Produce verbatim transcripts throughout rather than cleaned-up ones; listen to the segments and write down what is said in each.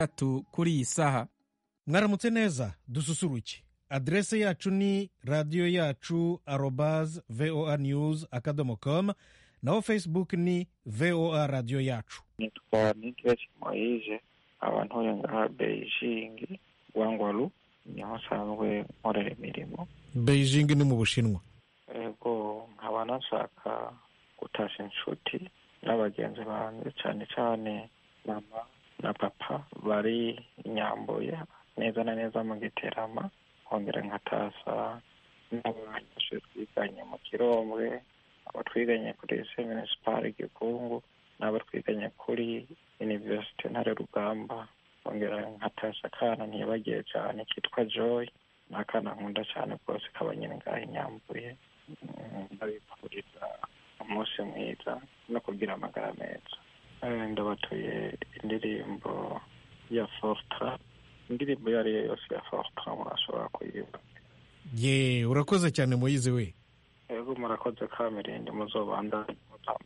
gatatu kuri iyi saha. Mwaramutse neza, dususuruke. Adrese yacu ni radio yacu arobase voa news akadomo com, naho Facebook ni voa radio yacu. Nitwa Nigreti Moise, abantu ngaha Beijing, Gwangwalu, niho nsanzwe nkorera imirimo. Beijing ni mu Bushinwa. Ego nkaba nashaka gutasha inshuti n'abagenzi banjye, cyane cyane mama na papa bari Nyambuye neza na neza mu Giterama, kongera nkatasa n'abanyeshuri twiganye mu Kirombwe, abo twiganye kuri Municipal Gikungu, n'abo twiganye kuri University Ntare Rugamba, kongera nkatasa akana ntibagiye cyane kitwa Joy, n'akana nkunda cyane rwose kaba nyine ngaha Nyambuye. Ndabifuriza umunsi mwiza no kugira amagara meza. Ndabatuye indirimbo ya Fortra, indirimbo iyo ari yo yose ya Fortra murashobora kuyiba. Ye, urakoze cyane Moise we. Ego murakoze Kamirindi, muzobandanye mutamba.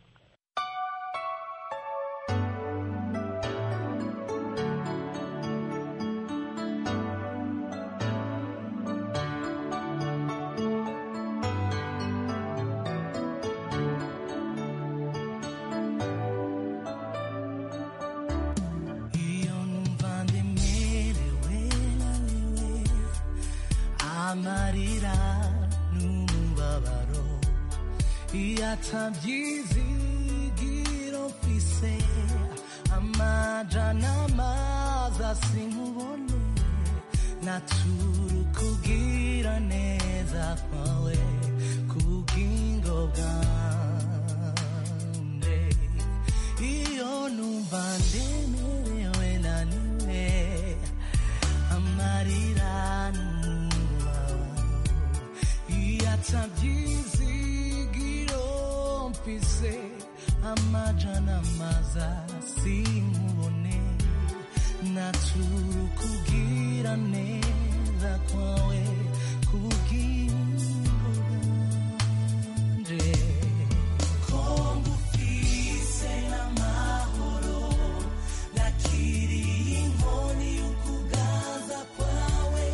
Atabyizigiro mfise amajana maza sinkubone, natura kugira neza kwawe kubugingo bwanje. Iyo numva ndemerewe naniwe, amarira n'umubabaro, iyo atabyizigiro mfise amajana maza sinkubone, natura kugira neza kwawe kubugingo bwanje. Ko ngufise n'amahoro, nakiriye inkoni y'ukuganza kwawe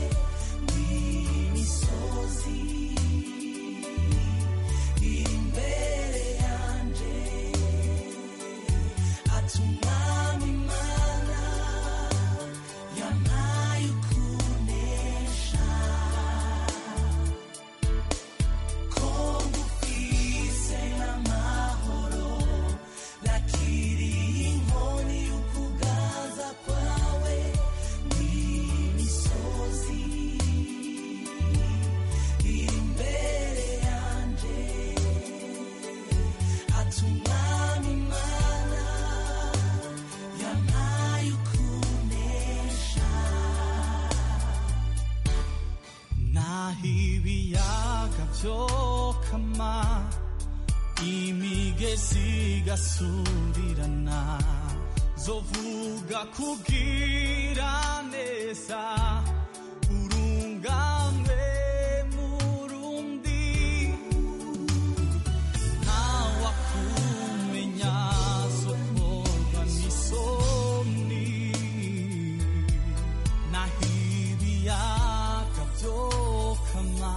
n'imisozi imbere yanje, atumwami Imana yampaye ukunesha. Ko ngufise n'amahoro, nakiriye inkoni y'ukuganza kwawe n'imisozi imbere yanje, atumwami Imana yampaye ukunesha. Naho ibiyaga vyokama, imigezi igasurirana, zovuga kugira neza urungamwe Murundi, ntawakumenya sokorwa n'isoni. Naho ibiyaga vyokama,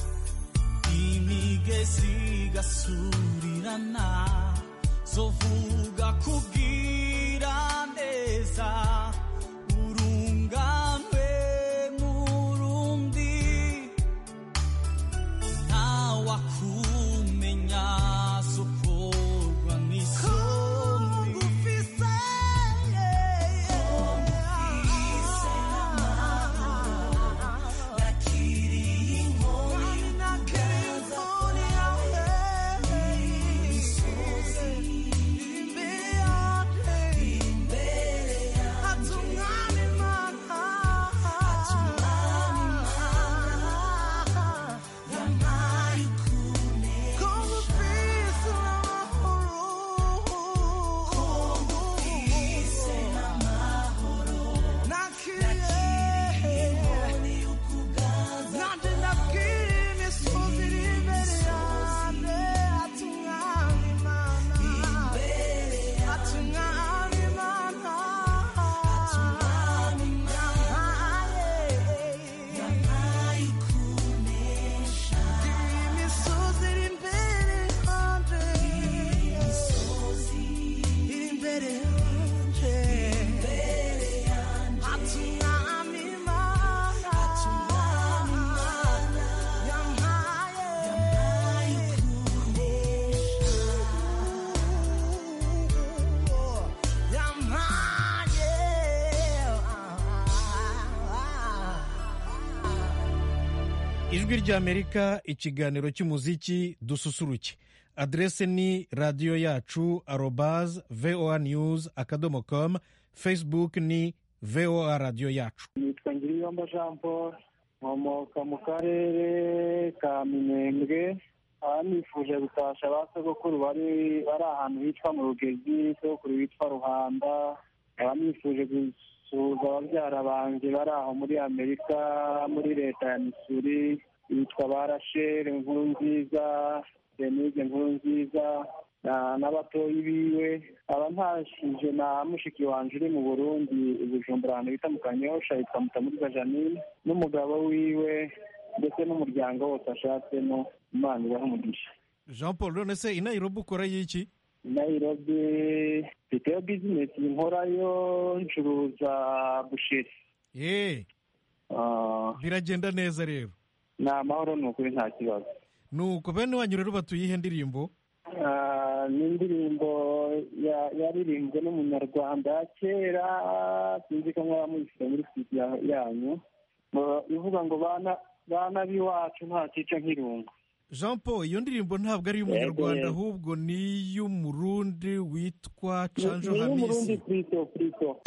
imigezi igasurirana, zovuga kugira neza urungamwe Murundi, ntawakumenya sokorwa n'isoni. Nakiriye inkoni y'ukuganza kwawe n'imisozi ijwi ry'amerika ikiganiro cy'umuziki dususuruke. Adrese ni radiyo yacu arobaz voa news akadomo com. Facebook ni voa radiyo yacu. nitwa Ngiriyomba Jean Paul, nkomoka mu karere ka Minembwe. aha nifuje gutasha ba sogokuru bari bari ahantu hitwa mu Rugezi, sogokuru witwa Ruhanda. aha nifuje gusuhuza ababyara banjye bari aho muri Amerika muri leta ya Missouri, yitwa Barashere Nkurunziza, Denise Nkurunziza n'abatoyi biwe. aba ntashije na mushiki wanje uri mu Burundi Bujumbura ahantu bita mu Kanyosha, yitwa Mutamuriza Janine, n'umugabo wiwe ndetse n'umuryango wose ashatsemo. Imana ibahe umugisha. Jean Paul, none se i Nairobi ukora y'iki? Nairobi mfiteyo bizinesi nkorayo, ncuruza busheri. Eee Ah, biragenda neza rero. ni amahoro, ni ukuri nta kibazo. Nuko bene wanyu rero batuye ihe ndirimbo? Ah, ni indirimbo ya- yaririmbwe n'umunyarwanda ya kera, sinzi ko mwaba muyifite muri studio yanyu, ngo ivuga ngo bana bana b'iwacu nta cyica nk'irungu. Jean Paul, iyo ndirimbo ntabwo ari iy'umunyarwanda Yego. ahubwo ni iy'umurundi witwa Ni Canjo ni iy'umurundi Hamisi. Kristo Kristo.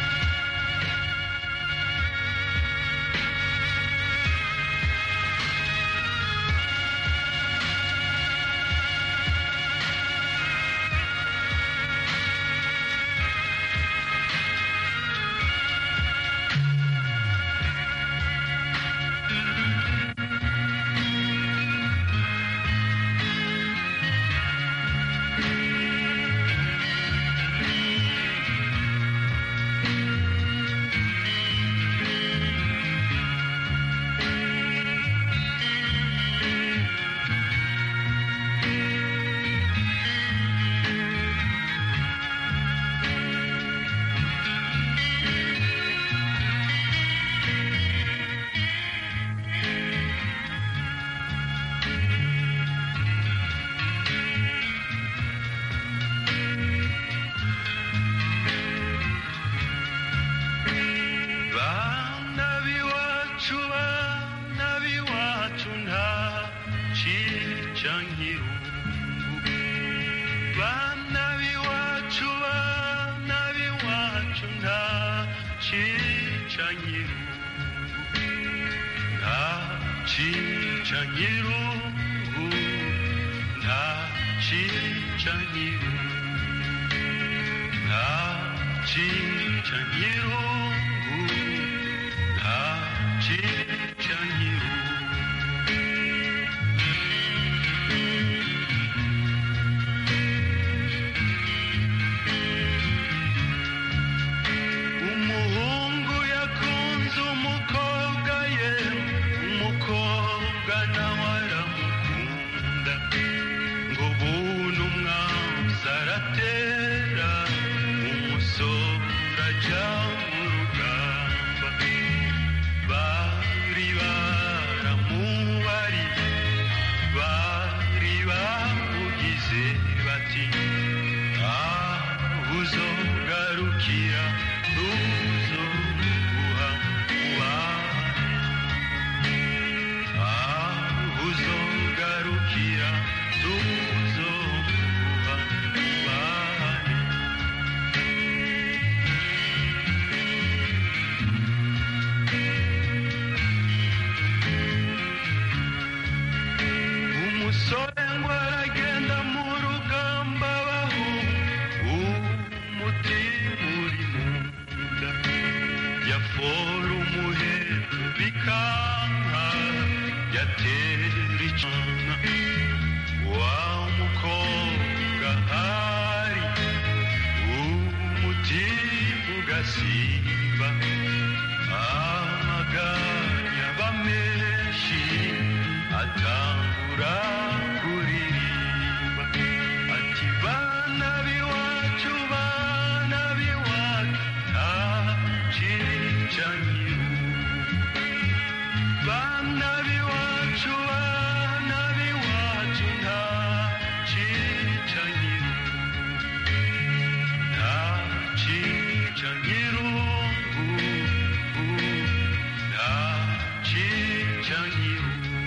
Bana b'iwacu bana b'iwacu nta cyica nk'irungu. Bana b'iwacu bana b'iwacu nta cyica nk'irungu. Nta cyica nk'irungu. Nta cyica nk'irungu. Nta cyica nk'irungu. Nta cyica nk'irungu. Umuhungu yakunze umukobwa ye, umukobwa nawe aramukunda, ngo buntu umwanzi aratera, umusore ajya mu rugamba. Bari baramubariye, bari bamugize bati aho uzogarukira tuzoguha ubane. Aho uzogarukira tuzoguha ubane. Umusore ngo aragenda mu rugamba abaho umutima uri mu nda, yafora umuheto bikanka, yatera icana wa mukobwa hari umutima ugasimba, amaganya aba menshi atangura kuririmba ati bana b'iwacu bana b'iwacu nta cyica nk'irungu. Bana b'iwacu bana b'iwacu nta cyica nk'irungu. Nta cyica nk'irungu. Nta cyica nk'irungu.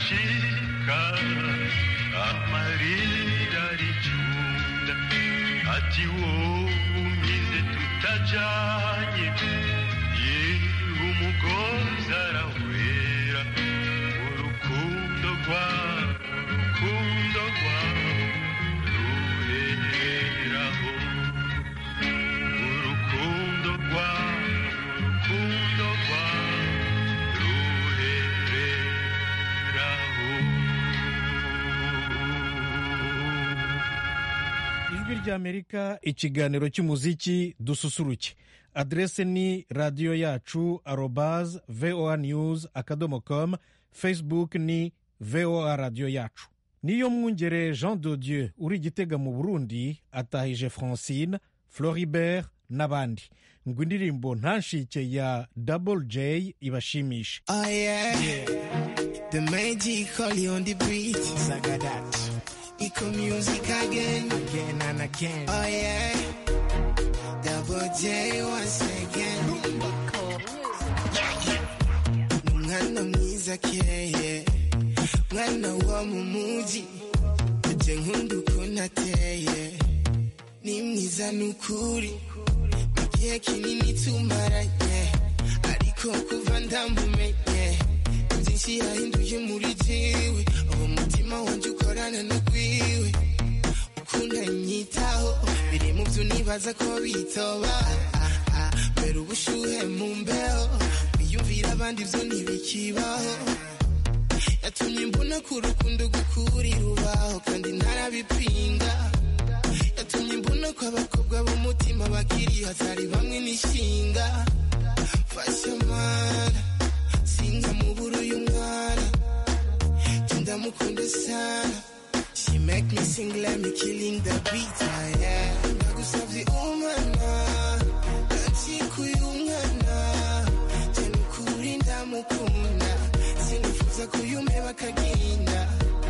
aracika amarira aricunda ati wowe umize tutajanye yewe umugozi arawera urukundo rwawe urukundo rwawe ruheraho urukundo rwawe urukundo rwawe ijwi ry'amerika ikiganiro cy'umuziki dususuruke. Adrese ni radiyo yacu arobaz voa news akadomo com, facebook ni voa radiyo yacu. Niyo mwungere Jean de Dieu uri Gitega mu Burundi atahije Francine, Floribert n'abandi ngo indirimbo ntanshike ya Double J ibashimishe. Oh yeah, yeah. The magic Holly on the beat, Sagadat. Eco music again, again and again. Oh yeah, Double J once again. Mwana mwiza keye, mwana wa mumuji, uje nkundu kunateye, ni mwiza nukuri, igihe kinini tumaranye, ariko kuva ndamumenye, byinshi yahinduye muri jewe, uwo mutima wanje ukorana n'ugwiwe, ukunda nyitaho, biri mu byo nibaza ko bitoba, mbere ubushuhe mu mbeho, wiyumvira abandi byo ntibikibaho, yatumye mbona ku rukundo gukuri rubaho kandi ntarabipinga, yatumye mbona ko abakobwa b'umutima bakiri hatari bamwe n'ishinga, fasha mana singa mu buru y'umwana ndamukunda sana, she make me sing let me killing the beat, yeah. Ndagusavye umwana ndacikuye umwana cyane ukuri ndamukunda sinifuza kuyumeba akagenda,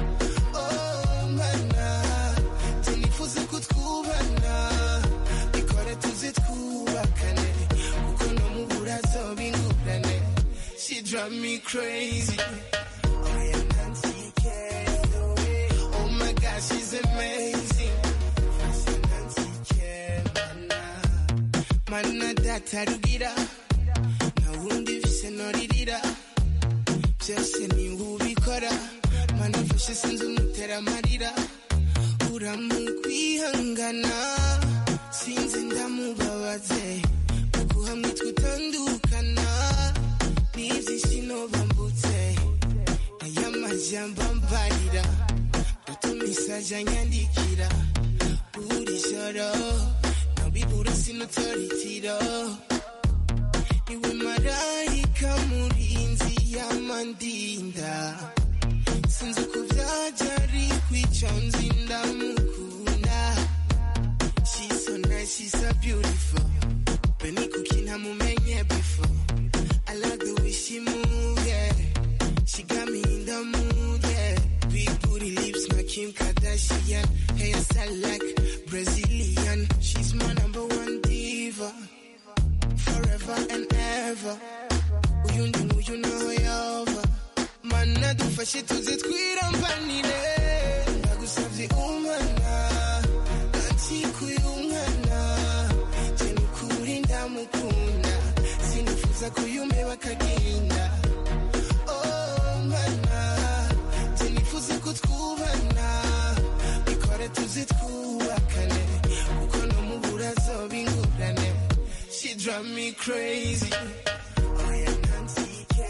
oh mana sinifuza kutwubana bikore tuze twubakane kuko no mu burazo bingurane, she drive me crazy. Oh yeah, Nancy K. Oh my gosh, she's amazing. Nancy K. Mana, mana datarugira na wundi vise noririra byose ni ubikora, mana fashe sinzi umutera amarira, uramukwihangana sinzi ndamubabaze kuko hamwe twutandukana n'ibyishimo bambutse aya majambo mbarira utumisaje anyandikira buri joro nabibura sinutoritiro, niwe marayika murinzi y'amandinda, sinzi uko byajari kwica nzi ndamukunda, she's so nice, she's so beautiful, beni kuki ntamumenye before, I like the way she move, yeah, she got me in the mood, yeah, big booty lips, my Kim Kardashian, hairstyle like Brazilian, she's my number one diva, forever and ever, uyu ndi muyu naho yova, mana dufashe tuze twirambanire, ndagusavye umwana ndacikuye umwana cyane ukuri ndamukunda sinifuza kuyumeba akagenda, oh mana sinifuza kutwubana bikore tuze twubakane kuko no mu burazo bingurane, she drive me crazy. Oh yeah, Nancy K.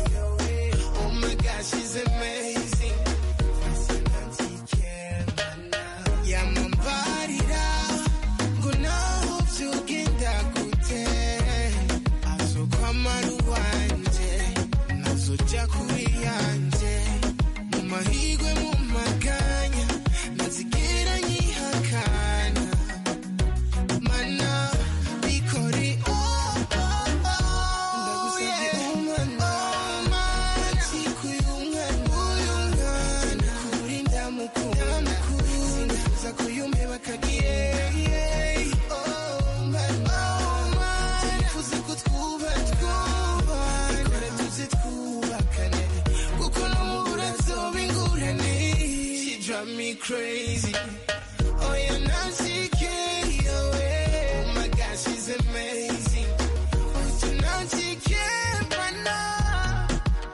Oh my gosh, she's amazing. Nancy K. Yamambarira ngo naho byugenda gute, azokwamara uwanje nazoja kuri yanje, mu mahigwe mu maganya nazigera nyihakana, mana bikore oh oh oh crazy. Oh, you're not taking away. Oh my God, she's amazing. Oh, you're not taking by now.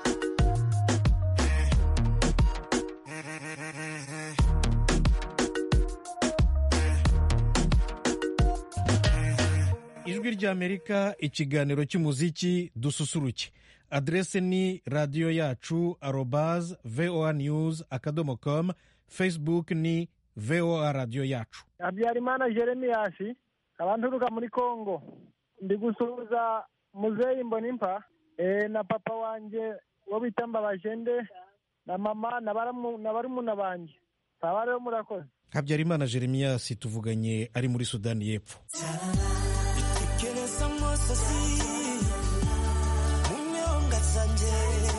ijwi ry'Amerika, ikiganiro cy'umuziki dususuruke. Adrese ni radiyo yacu arobaz voa news akadomo com. Facebook ni voa radiyo yacu. Habyarimana Jeremiyasi, abanturuka muri Kongo. Ndi gusuhuza Muzeyi Mbonimpa eh, na papa wanje wo bita Mbabajende na mama na baramu na barumuna banje. Tabare murakoze. Habyarimana Jeremiyasi tuvuganye ari muri Sudani y'Epfo. Kereza musozi munyonga zanje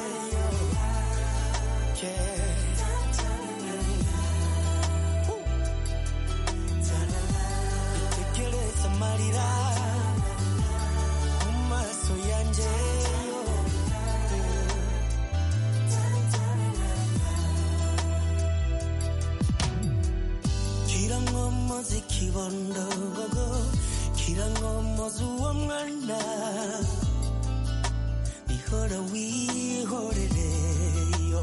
kereza marira mumaso yanje kirango muziki bondogo kirango mozuwa mwana ihora wihorereyo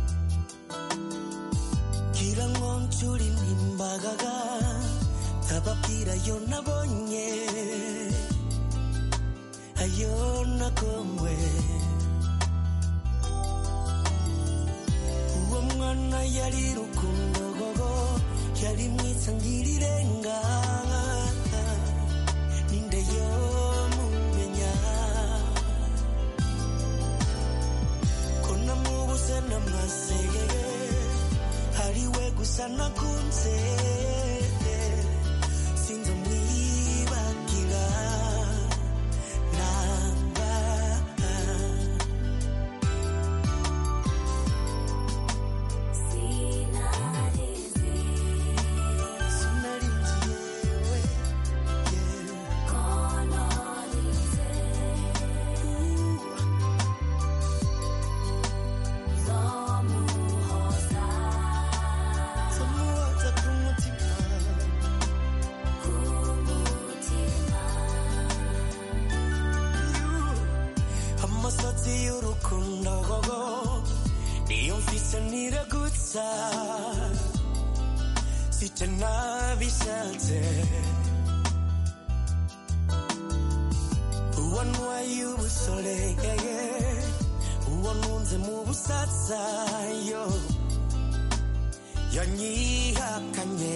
kirango ncuri nimbagaga tababwira yo nabonye ayo nakongwe uwo mwana yari rukundo gogo yari mwiza ngirirenga hariwe gusa nakunze sinzo mwibagira namba sinarizi sinarizi yewe konorize amasatsi y'urukundo gogo niyo mfise niragutsa sice nabishatse uwo ntwaye ubusore uwo ntunze mu busatsa yo yanyihakanye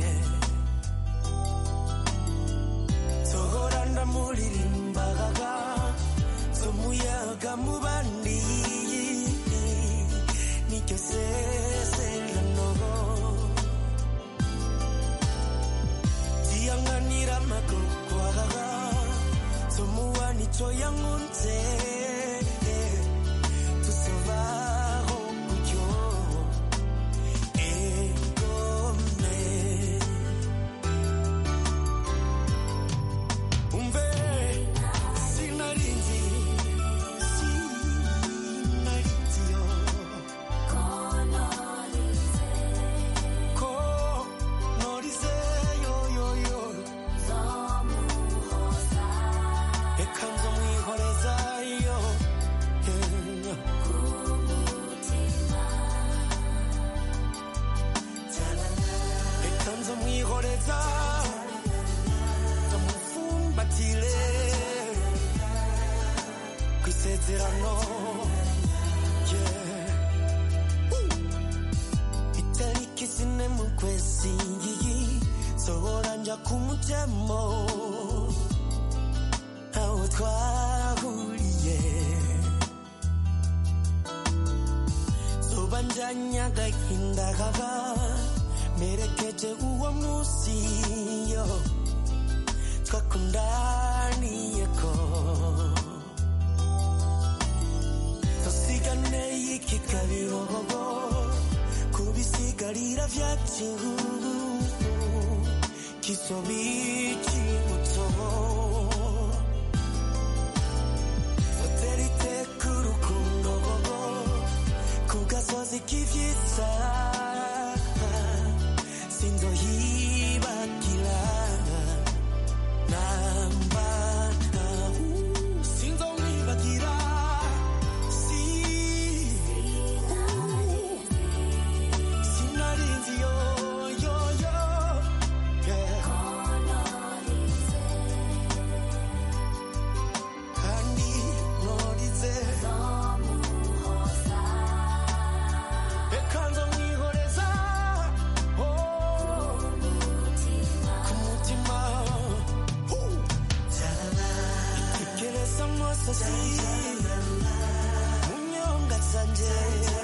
sohora ndamuririmbaga umuyaga mu bandi nicyo sezerano ziyanganira amagogwaga zomuwa nicyo yankunze tusobaho kutyo egome umve sinarinzi isezerano itariki zine mu kwezi sohora nja ku mutemo aho twahuriye zoba njanye agahinda kaba merekeje uwo musi yo twakundaniyeko kikabirogo kubisigarira vyacu kisobiki mutobo soterite kurukundo kugasozi kivyitsa musozi mu nyonga zanje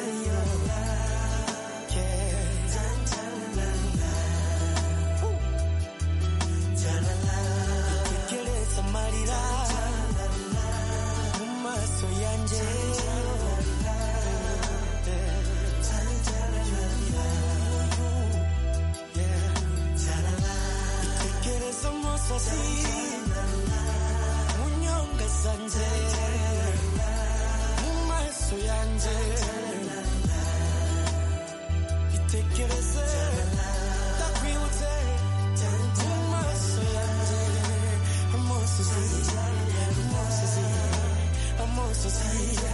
itegereza amarira mu maso yanje itegereza umusozi mu nyonga zanje mu maso yanje itegereze ndakwibutse mu maso yanje umusozi umusozi umusozi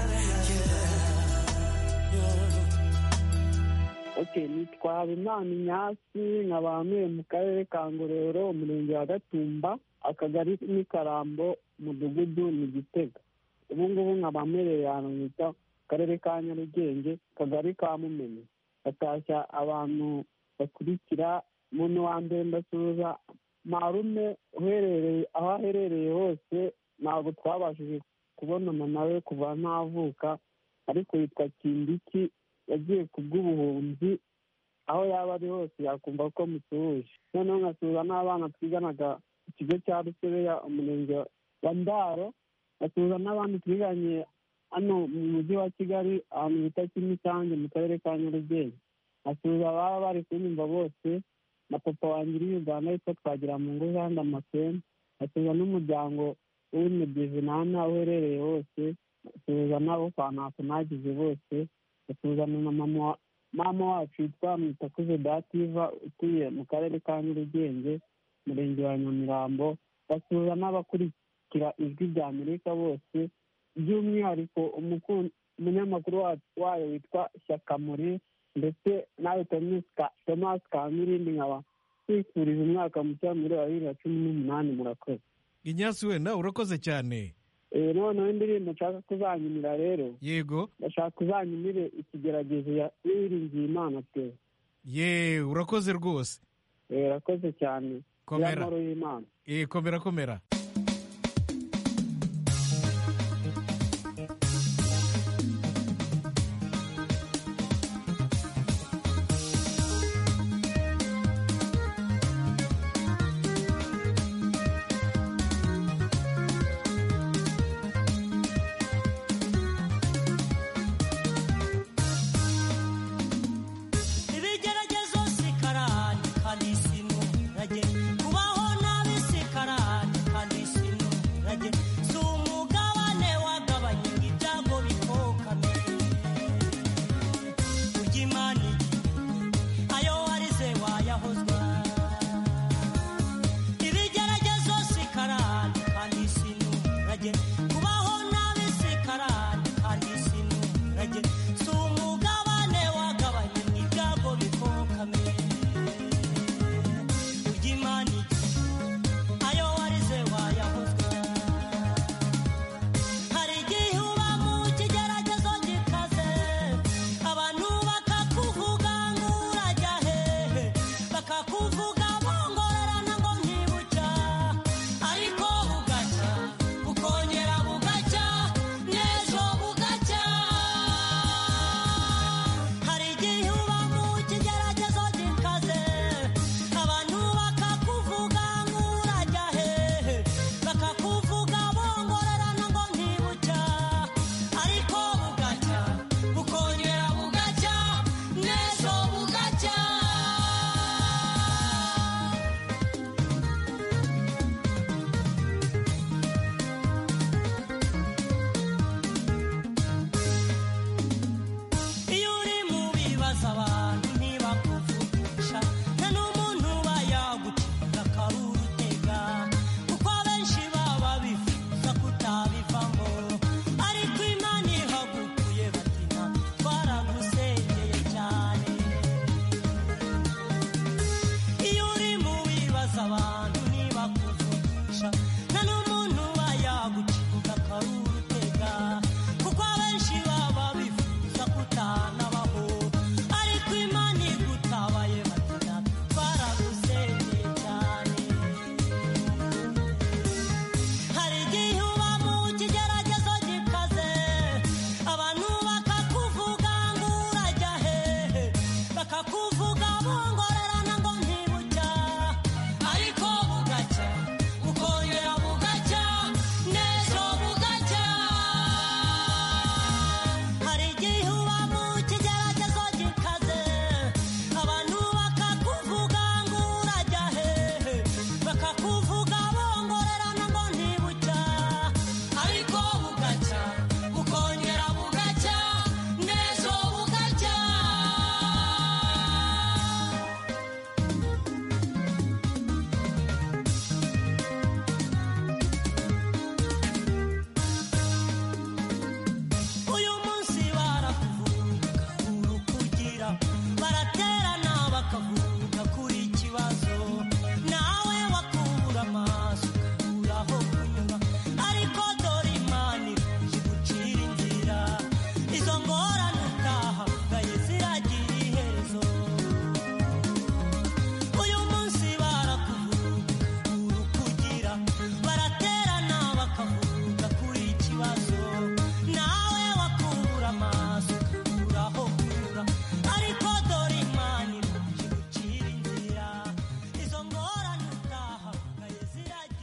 Okay, nitwa Habimana Inyasi nkaba ntuye mu karere ka Ngororero umurenge wa Gatumba akagari ni Karambo umudugudu ni Gitega. Ubu ngubu nkaba mpereye ahantu bita karere ka Nyarugenge akagari ka Mumena. Batashya abantu bakurikira umuntu wa mbere ndasuhuza marume uherereye aho aherereye hose ntabwo twabashije kubonana nawe kuva ntavuka ariko yitwa Kindiki yagiye ku bw'ubuhunzi aho yaba ari hose yakumva ko musuhuje. Noneho nkasuhuza n'abana twiganaga ku kigo cya Rusebeya umurenge wa Ndaro, nkasuhuza n'abandi twiganye hano mu mujyi wa Kigali ahantu bita Kimisange mu karere ka Nyarugenge. Nkasuhuza ababa bari kunyumva bose na papa wanjye uri Uganda yitwa Twagiramungu Jean Damascene. Nkasuhuza n'umuryango w'Imedivinana uherereye hose, nkasuhuza n'abo kwa ntako nagize bose, nkasuhuza na mama mama wacu yitwa Mwitakuze Dativa utuye mu karere ka Nyarugenge umurenge wa Nyamirambo. Nkasuhuza n'abakurikira ijwi rya Amerika bose by'umwihariko umunyamakuru wayo witwa Shyaka Muri ndetse nawe Thomas Kamirindi nkaba twifuriza umwaka mushya muri bibiri na cumi n'umunani. Murakoze. Inyasi wenda urakoze cyane. Eh noneho indirimbo nshaka kuzanyinira rero. Yego. Ndashaka kuzanyinire ikigeragezo ya Uwiringiye Imana pe. Ye urakoze rwose. Eh urakoze cyane. Komera. Y'amahoro y'Imana. Eh komera komera.